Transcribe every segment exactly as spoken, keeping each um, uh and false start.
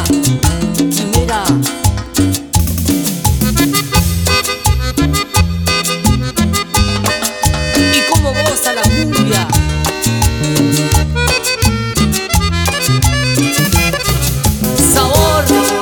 Quimera. Y como goza la cumbia. Sabor.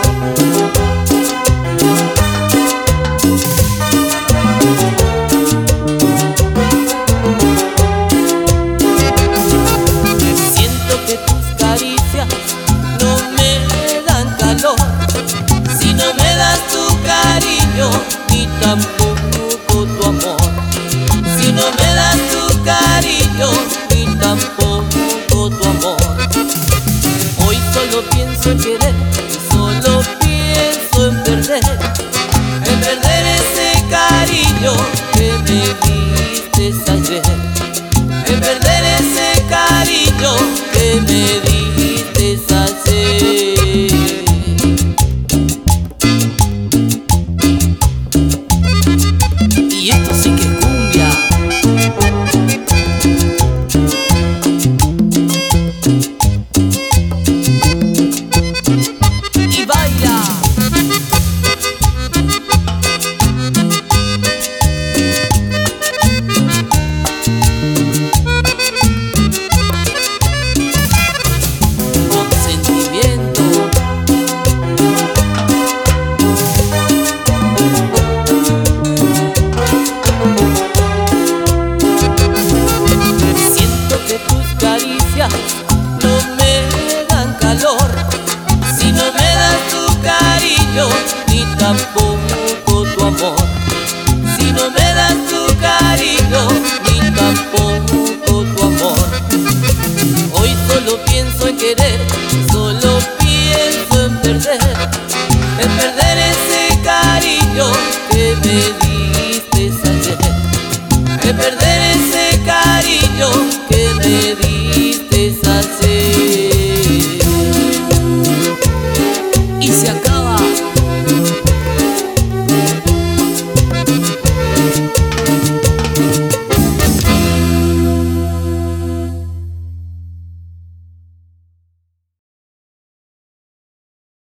Siento que tus caricias no me dan calor, si no me das tu cariño ni tampoco tu amor. Si no me das tu cariño ni tampoco tu amor. Hoy solo pienso en querer, solo pienso en perder, en perder ese cariño que me diste ayer, en perder ese cariño que me diste ayer. Y esto sí que es cumbia. Y baila. Con sentimiento. Siento que tus caricias no me dan calor, si no me das tu cariño ni tampoco tu amor. Si no me das tu cariño